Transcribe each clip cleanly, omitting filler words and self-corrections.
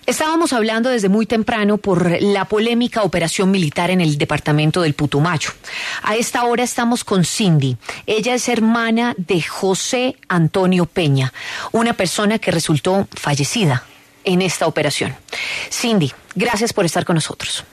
Estábamos hablando desde muy temprano por la polémica operación militar en el departamento del Putumayo. A esta hora estamos con Cindy. Ella es hermana de José Antonio Peña, una persona que resultó fallecida en esta operación. Cindy, gracias por estar con nosotros.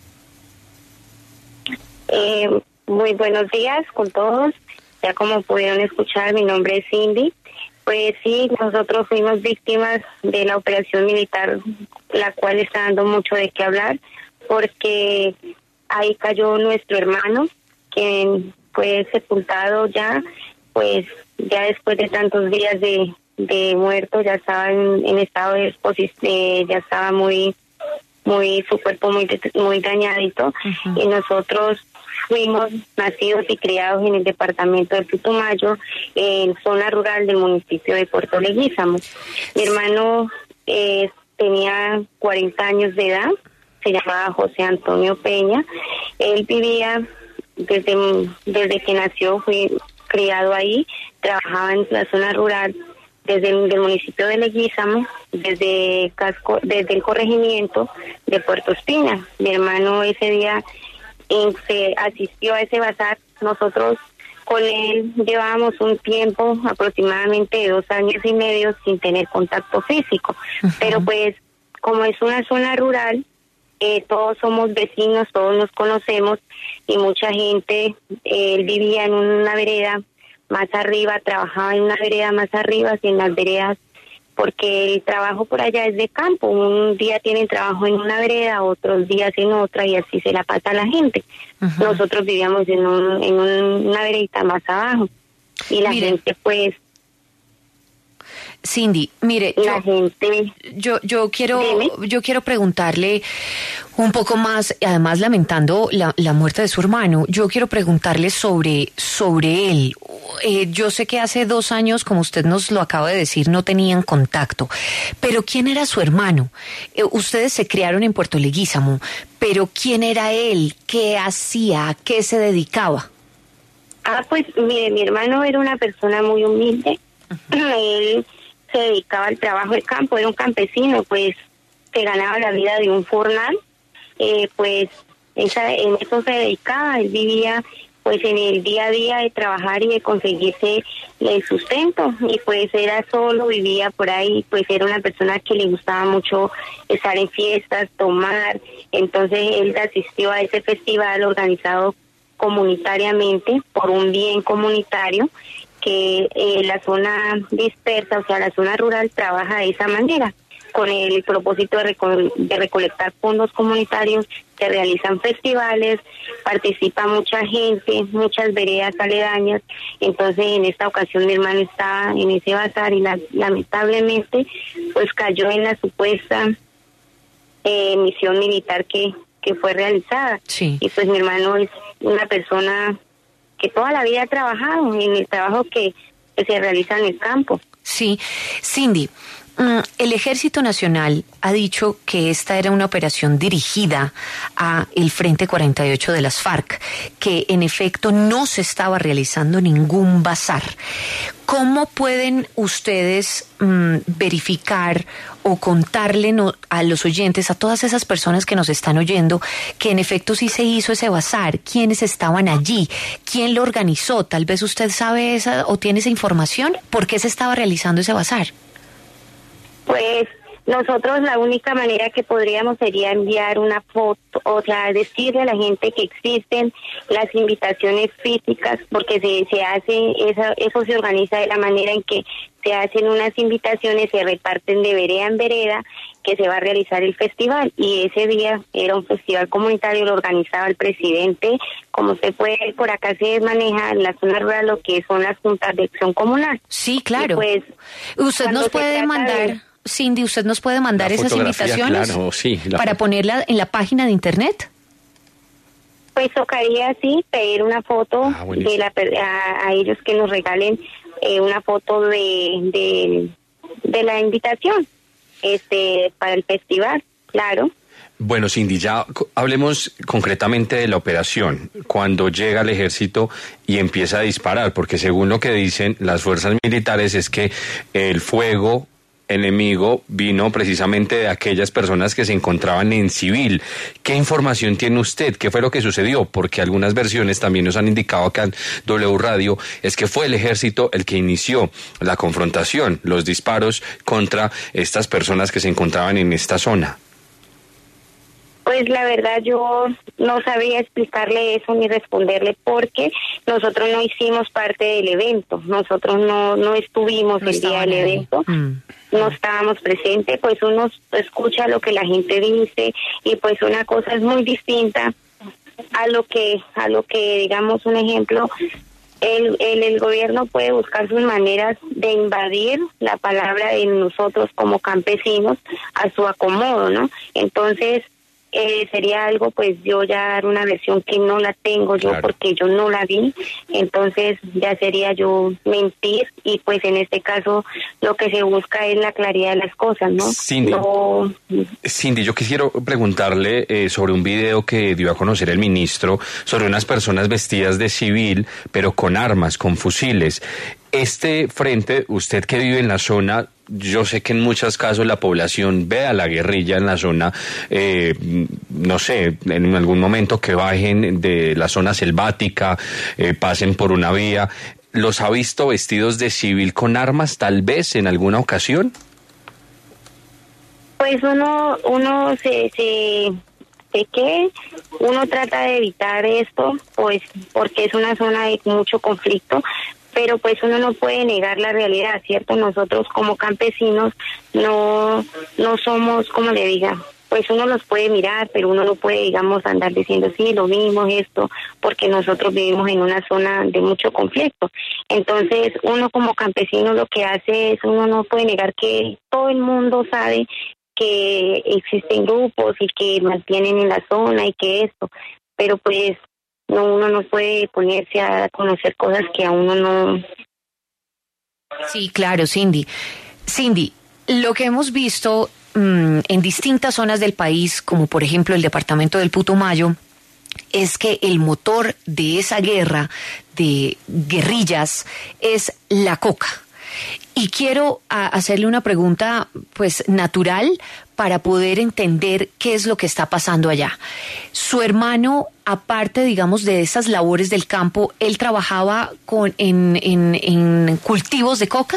Muy buenos días con todos. Ya como pudieron escuchar, mi nombre es Cindy. Pues sí, nosotros fuimos víctimas de la operación militar, la cual está dando mucho de qué hablar, porque ahí cayó nuestro hermano, quien fue sepultado ya, pues ya después de tantos días de muerto, ya estaba en estado de exposición, ya estaba muy, su cuerpo muy dañadito, y nosotros fuimos nacidos y criados en el departamento de Putumayo, en zona rural del municipio de Puerto Leguízamo. Mi hermano tenía 40 años de edad, se llamaba José Antonio Peña. Él vivía desde que nació, fue criado ahí, trabajaba en la zona rural desde el municipio de Leguízamo, desde el corregimiento de Puerto Espina. Mi hermano ese día se asistió a ese bazar. Nosotros con él llevábamos un tiempo, aproximadamente de 2 años y medio, sin tener contacto físico. Pero pues, como es una zona rural, todos somos vecinos, todos nos conocemos, y mucha gente, él vivía en una vereda más arriba, trabajaba en una vereda más arriba, en las veredas, porque el trabajo por allá es de campo. Un día tienen trabajo en una vereda, otros días en otra, y así se la pasa a la gente. Nosotros vivíamos en una veredita más abajo, y la gente pues... Cindy, mire, yo quiero preguntarle un poco más, además lamentando la muerte de su hermano. Yo quiero preguntarle sobre él. Yo sé que hace 2 años, como usted nos lo acaba de decir, no tenían contacto. Pero ¿quién era su hermano? Ustedes se criaron en Puerto Leguízamo, pero ¿quién era él? ¿Qué hacía? ¿A qué se dedicaba? Pues mire, mi hermano era una persona muy humilde. Él se dedicaba al trabajo de campo, era un campesino, pues se ganaba la vida de un jornal, pues en eso se dedicaba. Él vivía pues en el día a día de trabajar y de conseguirse el sustento, y pues era solo, vivía por ahí, pues era una persona que le gustaba mucho estar en fiestas, tomar. Entonces él asistió a ese festival organizado comunitariamente por un bien comunitario, que la zona dispersa, o sea, la zona rural, trabaja de esa manera, con el propósito de recolectar fondos comunitarios. Se realizan festivales, participa mucha gente, muchas veredas aledañas. Entonces, en esta ocasión mi hermano estaba en ese bazar, y lamentablemente pues cayó en la supuesta misión militar que fue realizada. Sí. Y pues mi hermano es una persona que toda la vida ha trabajado en el trabajo que se realiza en el campo. Sí, Cindy, el Ejército Nacional ha dicho que esta era una operación dirigida a el Frente 48 de las FARC, que en efecto no se estaba realizando ningún bazar. ¿Cómo pueden ustedes verificar o contarle a los oyentes, a todas esas personas que nos están oyendo, que en efecto sí se hizo ese bazar? ¿Quiénes estaban allí? ¿Quién lo organizó? Tal vez usted sabe o tiene esa información. ¿Por qué se estaba realizando ese bazar? Pues nosotros la única manera que podríamos sería enviar una foto, o sea, decirle a la gente que existen las invitaciones físicas, porque se hace, eso se organiza de la manera en que se hacen unas invitaciones, se reparten de vereda en vereda, que se va a realizar el festival. Y ese día era un festival comunitario, lo organizaba el presidente. Como usted puede ver, por acá se maneja en la zona rural lo que son las juntas de acción comunal. Sí, claro. Y pues, usted nos puede mandar... Cindy, ¿usted nos puede mandar esas invitaciones, claro, sí, para ponerla en la página de internet? Pues tocaría, sí, pedir una foto a ellos, que nos regalen una foto de la invitación para el festival, claro. Bueno, Cindy, ya hablemos concretamente de la operación. Cuando llega el ejército y empieza a disparar, porque según lo que dicen las fuerzas militares es que el fuego enemigo vino precisamente de aquellas personas que se encontraban en civil. ¿Qué información tiene usted? ¿Qué fue lo que sucedió? Porque algunas versiones también nos han indicado acá en W Radio es que fue el ejército el que inició la confrontación, los disparos contra estas personas que se encontraban en esta zona. Pues la verdad yo no sabría explicarle eso ni responderle porque nosotros no hicimos parte del evento, nosotros no estuvimos el día del evento, no estábamos presentes, pues uno escucha lo que la gente dice y pues una cosa es muy distinta a lo que digamos un ejemplo, el gobierno puede buscar sus maneras de invadir la palabra de nosotros como campesinos a su acomodo, ¿no? Entonces sería algo, pues yo ya dar una versión que no la tengo yo porque yo no la vi, entonces ya sería yo mentir y pues en este caso lo que se busca es la claridad de las cosas, ¿no? Cindy, yo quisiera preguntarle sobre un video que dio a conocer el ministro sobre unas personas vestidas de civil pero con armas, con fusiles. Este frente, usted que vive en la zona, yo sé que en muchos casos la población ve a la guerrilla en la zona, no sé, en algún momento que bajen de la zona selvática, pasen por una vía. ¿Los ha visto vestidos de civil con armas, tal vez, en alguna ocasión? Pues uno uno trata de evitar esto, pues porque es una zona de mucho conflicto, pero pues uno no puede negar la realidad, ¿cierto? Nosotros como campesinos no somos, como le diga, pues uno los puede mirar, pero uno no puede, digamos, andar diciendo, sí, lo mismo, esto, porque nosotros vivimos en una zona de mucho conflicto. Entonces, uno como campesino lo que hace es, uno no puede negar que todo el mundo sabe que existen grupos y que mantienen en la zona y que esto, pero pues uno no puede ponerse a conocer cosas que a uno no. Sí, claro, Cindy. Cindy, lo que hemos visto en distintas zonas del país, como por ejemplo el departamento del Putumayo, es que el motor de esa guerra de guerrillas es la coca. Y quiero hacerle una pregunta, pues, natural para poder entender qué es lo que está pasando allá. Su hermano, aparte, digamos, de esas labores del campo, ¿él trabajaba en cultivos de coca?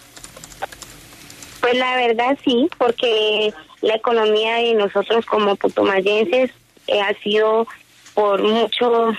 Pues la verdad sí, porque la economía de nosotros como putumayenses ha sido por mucho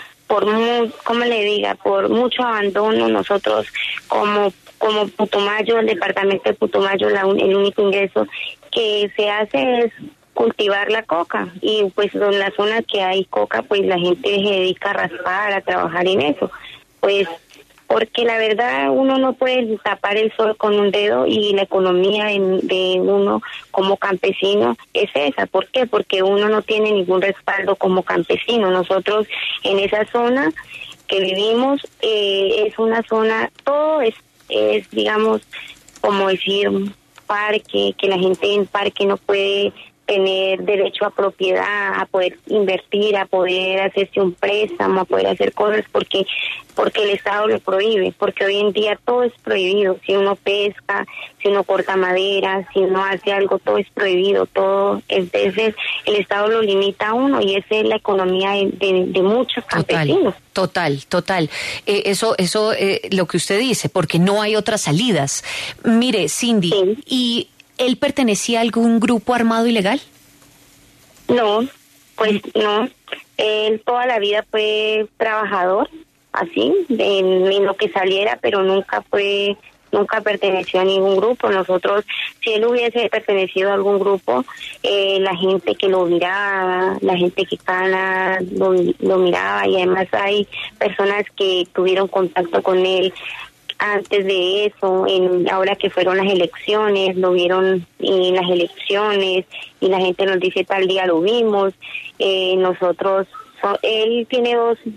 abandono. Nosotros como Putumayo, el departamento de Putumayo, el único ingreso que se hace es cultivar la coca y pues en la zona que hay coca pues la gente se dedica a raspar, a trabajar en eso, pues porque la verdad uno no puede tapar el sol con un dedo y la economía de uno como campesino es esa. ¿Por qué? Porque uno no tiene ningún respaldo como campesino. Nosotros en esa zona que vivimos es una zona, todo es digamos, como decir, un parque, que la gente en parque no puede tener derecho a propiedad, a poder invertir, a poder hacerse un préstamo, a poder hacer cosas porque el Estado lo prohíbe, porque hoy en día todo es prohibido. Si uno pesca, si uno corta madera, si uno hace algo, todo es prohibido, todo. Entonces el Estado lo limita a uno y esa es la economía de muchos campesinos. Total. Eso lo que usted dice, porque no hay otras salidas. Mire, Cindy, sí. ¿Y él pertenecía a algún grupo armado ilegal? No, pues no. Él toda la vida fue trabajador, así, en lo que saliera, pero nunca perteneció a ningún grupo. Nosotros, si él hubiese pertenecido a algún grupo, la gente que lo miraba, la gente que cana lo miraba, y además hay personas que tuvieron contacto con él antes de eso, ahora que fueron las elecciones, lo vieron en las elecciones y la gente nos dice tal día lo vimos. Nosotros, él tiene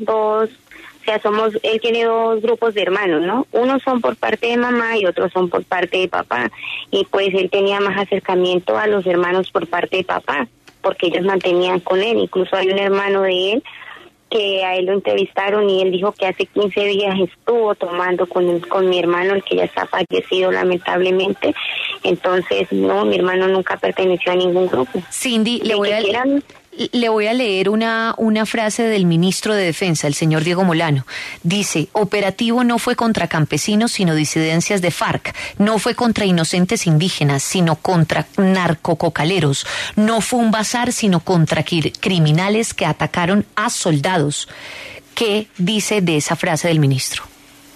él tiene dos grupos de hermanos, ¿no? Unos son por parte de mamá y otros son por parte de papá. Y pues él tenía más acercamiento a los hermanos por parte de papá, porque ellos mantenían con él. Incluso hay un hermano de él que a él lo entrevistaron y él dijo que hace 15 días estuvo tomando con mi hermano, el que ya está fallecido lamentablemente. Entonces, no, mi hermano nunca perteneció a ningún grupo. Cindy, le voy a leer una frase del ministro de Defensa, el señor Diego Molano. Dice: operativo no fue contra campesinos, sino disidencias de FARC. No fue contra inocentes indígenas, sino contra narcococaleros. No fue un bazar, sino contra criminales que atacaron a soldados. ¿Qué dice de esa frase del ministro?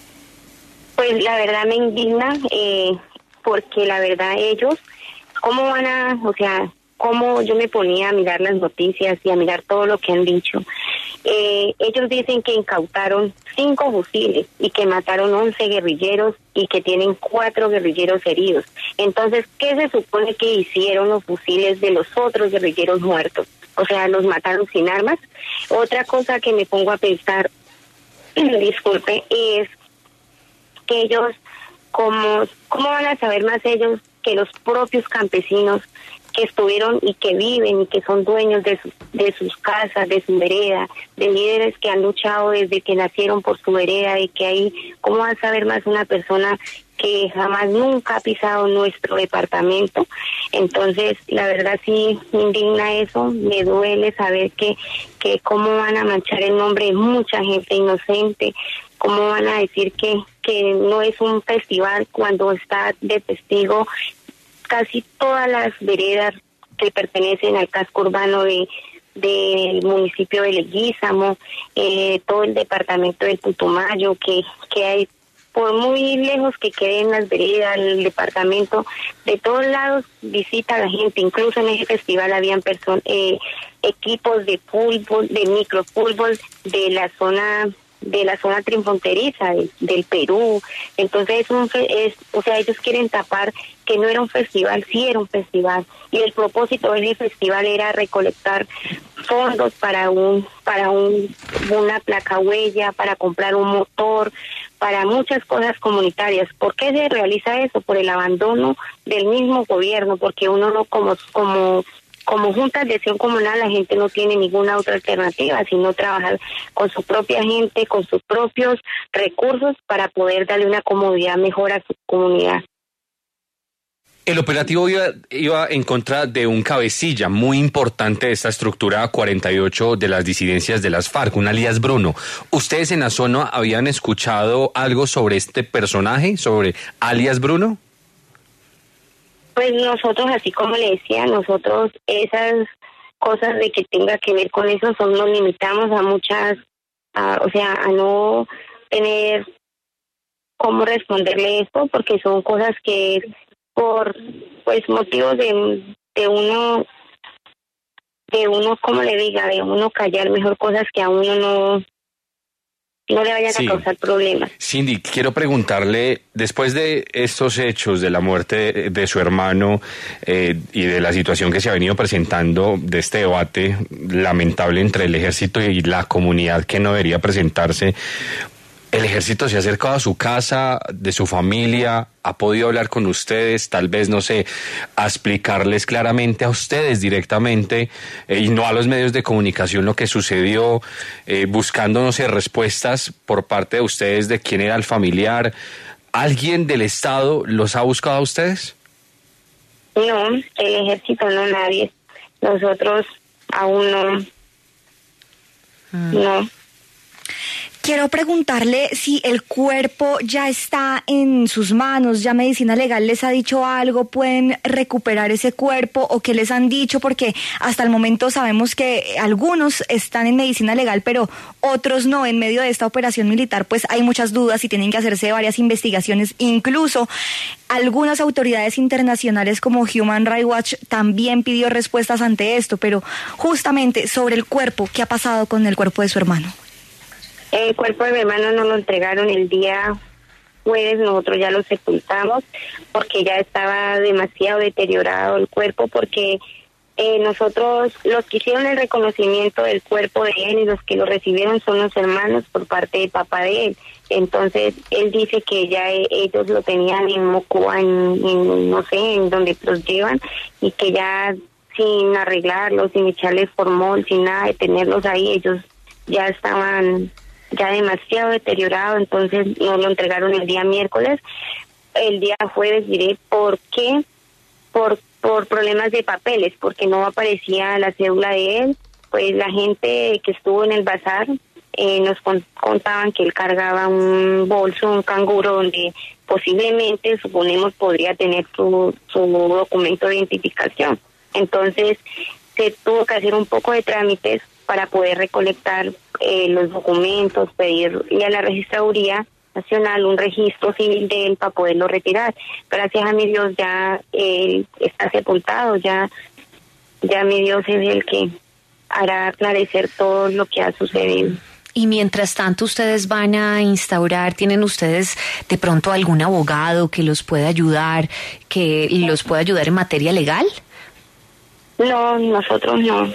Pues la verdad me indigna, porque la verdad ellos, ¿cómo van a, o sea, cómo yo me ponía a mirar las noticias y a mirar todo lo que han dicho? Ellos dicen que incautaron 5 fusiles y que mataron 11 guerrilleros y que tienen 4 guerrilleros heridos. Entonces, ¿qué se supone que hicieron los fusiles de los otros guerrilleros muertos? O sea, ¿los mataron sin armas? Otra cosa que me pongo a pensar, disculpe, es que ellos, ¿cómo van a saber más ellos que los propios campesinos que estuvieron y que viven y que son dueños de sus casas, de su vereda, de líderes que han luchado desde que nacieron por su vereda, y que ahí, ¿cómo va a saber más una persona que jamás nunca ha pisado nuestro departamento? Entonces, la verdad sí me indigna eso, me duele saber que cómo van a manchar el nombre de mucha gente inocente, cómo van a decir que no es un festival cuando está de testigo casi todas las veredas que pertenecen al casco urbano del municipio de Leguízamo, todo el departamento del Putumayo, que hay, por muy lejos que queden las veredas, el departamento, de todos lados visita a la gente. Incluso en ese festival habían equipos de fútbol, de microfútbol de la zona transfronteriza del Perú. Entonces o sea, ellos quieren tapar que no era un festival. Sí era un festival, y el propósito de ese festival era recolectar fondos para una placa huella, para comprar un motor, para muchas cosas comunitarias. ¿Por qué se realiza eso? Por el abandono del mismo gobierno, porque uno no como juntas de acción comunal, la gente no tiene ninguna otra alternativa sino trabajar con su propia gente, con sus propios recursos, para poder darle una comodidad mejor a su comunidad. El operativo iba en contra de un cabecilla muy importante de esta estructura 48 de las disidencias de las FARC, un alias Bruno. ¿Ustedes en la zona habían escuchado algo sobre este personaje, sobre alias Bruno? Pues nosotros, así como le decía, nosotros esas cosas de que tenga que ver con eso nos limitamos a muchas, o sea, a no tener cómo responderle esto, porque son cosas que por pues motivos de uno, como le diga, de uno callar mejor cosas que a uno no le vayan a causar problemas. Cindy, quiero preguntarle, después de estos hechos, de la muerte de su hermano y de la situación que se ha venido presentando, de este debate lamentable entre el ejército y la comunidad que no debería presentarse, ¿el ejército se ha acercado a su casa, de su familia? ¿Ha podido hablar con ustedes? Tal vez, no sé, a explicarles claramente a ustedes directamente y no a los medios de comunicación lo que sucedió, buscando, no sé, respuestas por parte de ustedes de quién era el familiar. ¿Alguien del Estado los ha buscado a ustedes? No, el ejército no, nadie. Nosotros aún no. No. Quiero preguntarle si el cuerpo ya está en sus manos, ya Medicina Legal les ha dicho algo, pueden recuperar ese cuerpo, o qué les han dicho, porque hasta el momento sabemos que algunos están en Medicina Legal, pero otros no. En medio de esta operación militar pues hay muchas dudas y tienen que hacerse varias investigaciones. Incluso algunas autoridades internacionales como Human Rights Watch también pidió respuestas ante esto, pero justamente sobre el cuerpo, ¿qué ha pasado con el cuerpo de su hermano? El cuerpo de mi hermano nos lo entregaron el día jueves, nosotros ya lo sepultamos porque ya estaba demasiado deteriorado el cuerpo, porque nosotros, los que hicieron el reconocimiento del cuerpo de él y los que lo recibieron son los hermanos por parte del papá de él. Entonces él dice que ya ellos lo tenían en Mocoa, no sé, en donde los llevan, y que ya sin arreglarlos, sin echarles formol, sin nada de tenerlos ahí, ellos ya estaban ya demasiado deteriorados, entonces nos lo entregaron el día miércoles. El día jueves diré por qué, por problemas de papeles, porque no aparecía la cédula de él. Pues la gente que estuvo en el bazar nos contaban que él cargaba un bolso, un canguro, donde posiblemente, suponemos, podría tener su documento de identificación. Entonces se tuvo que hacer un poco de trámites para poder recolectar los documentos, pedirle a la Registraduría Nacional un registro civil de él para poderlo retirar. Gracias a mi Dios ya él está sepultado, ya mi Dios es el que hará aclarecer todo lo que ha sucedido. Y mientras tanto ustedes van a instaurar, ¿tienen ustedes de pronto algún abogado que los pueda ayudar, en materia legal? No, nosotros no.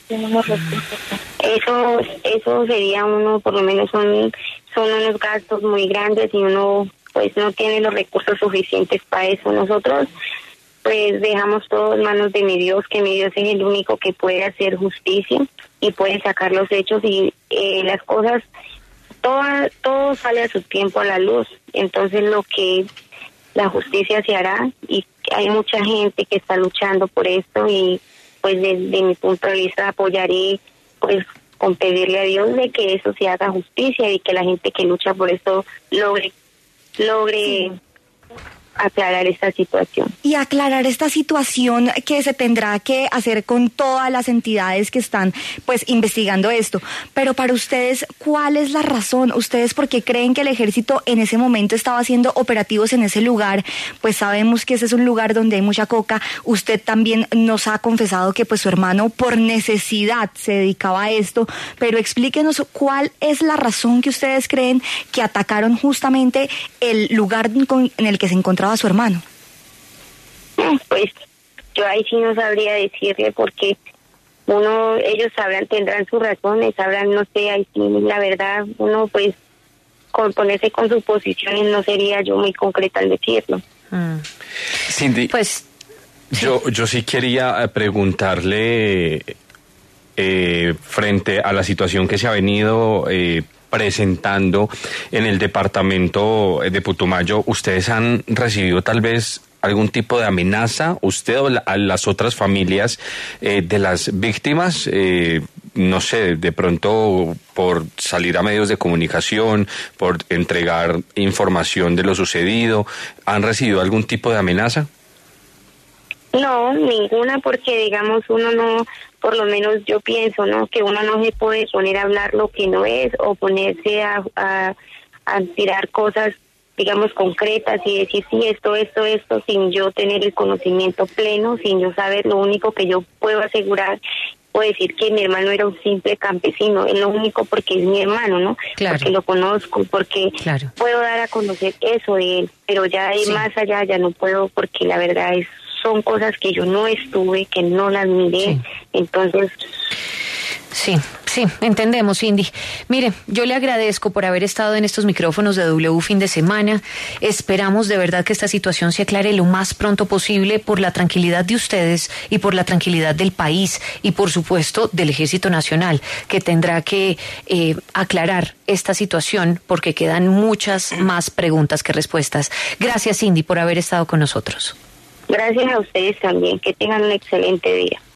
Eso sería uno, por lo menos son unos gastos muy grandes y uno pues no tiene los recursos suficientes para eso. Nosotros pues dejamos todo en manos de mi Dios, que mi Dios es el único que puede hacer justicia y puede sacar los hechos y las cosas, todo sale a su tiempo a la luz. Entonces lo que la justicia se hará, y hay mucha gente que está luchando por esto, y pues desde mi punto de vista apoyaré pues con pedirle a Dios de que eso se haga justicia y que la gente que lucha por esto logre sí, aclarar esta situación. Y aclarar esta situación que se tendrá que hacer con todas las entidades que están pues investigando esto. Pero para ustedes, ¿cuál es la razón? ¿Ustedes por qué creen que el ejército en ese momento estaba haciendo operativos en ese lugar? Pues sabemos que ese es un lugar donde hay mucha coca. Usted también nos ha confesado que pues su hermano por necesidad se dedicaba a esto, pero explíquenos cuál es la razón que ustedes creen que atacaron justamente el lugar en el que se encontraba a su hermano. Pues yo ahí sí no sabría decirle, porque ellos sabrán, tendrán sus razones, sabrán, no sé, ahí sí la verdad, uno pues con ponerse con sus posiciones no sería yo muy concreta al decirlo. Cindy, pues yo sí quería preguntarle frente a la situación que se ha venido presentando en el departamento de Putumayo, ¿ustedes han recibido tal vez algún tipo de amenaza, usted o a las otras familias de las víctimas? No sé, de pronto por salir a medios de comunicación, por entregar información de lo sucedido, ¿han recibido algún tipo de amenaza? No, ninguna, porque digamos uno no, por lo menos yo pienso, ¿no?, que uno no se puede poner a hablar lo que no es, o ponerse a tirar cosas, digamos, concretas y decir sí, esto, sin yo tener el conocimiento pleno, sin yo saber. Lo único que yo puedo asegurar, puedo decir que mi hermano era un simple campesino, es lo único, porque es mi hermano, ¿no? Claro. Porque lo conozco, porque claro, puedo dar a conocer eso de él, pero ya de más allá ya no puedo, porque la verdad son cosas que yo no estuve, que no las miré, entonces... Sí, entendemos, Cindy. Mire, yo le agradezco por haber estado en estos micrófonos de W Fin de Semana. Esperamos de verdad que esta situación se aclare lo más pronto posible, por la tranquilidad de ustedes y por la tranquilidad del país y por supuesto del Ejército Nacional, que tendrá que aclarar esta situación, porque quedan muchas más preguntas que respuestas. Gracias, Cindy, por haber estado con nosotros. Gracias a ustedes también, que tengan un excelente día.